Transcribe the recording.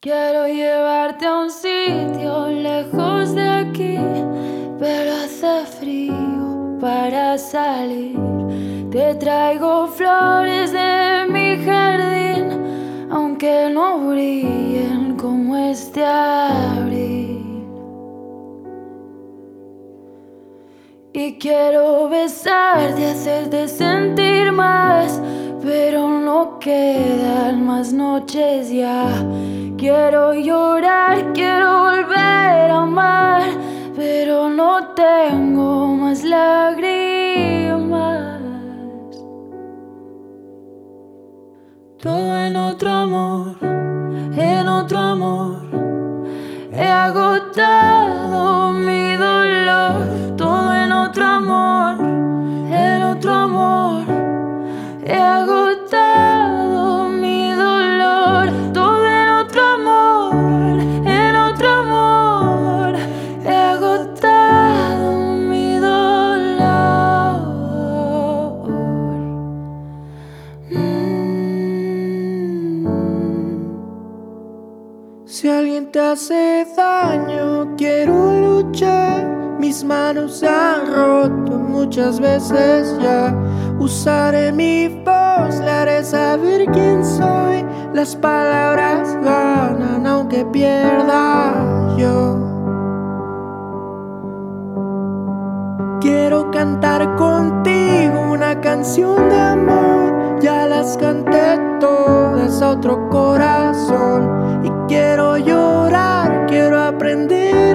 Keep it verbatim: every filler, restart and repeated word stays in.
Quiero llevarte a un sitio lejos de aquí, pero hace frío para salir. Te traigo flores de mi jardín, aunque no brillen como este abril. Y quiero besarte, hacerte sentir más, pero no quedan más noches ya. Quiero llorar, quiero volver a amar, pero no tengo más lágrimas. Todo en otro amor, en otro amor. He agotado mi dolor. Todo en otro amor, en otro amor. He agotado mi dolor. Todo en otro amor, en otro amor. He agotado mi dolor. mm. Si alguien te hace daño, quiero luchar. Mis manos se han roto muchas veces ya. Usaré mi voz, le haré saber quién soy. Las palabras ganan aunque pierda yo. Quiero cantar contigo una canción de amor. Ya las canté todas a otro corazón. Y quiero llorar, quiero aprender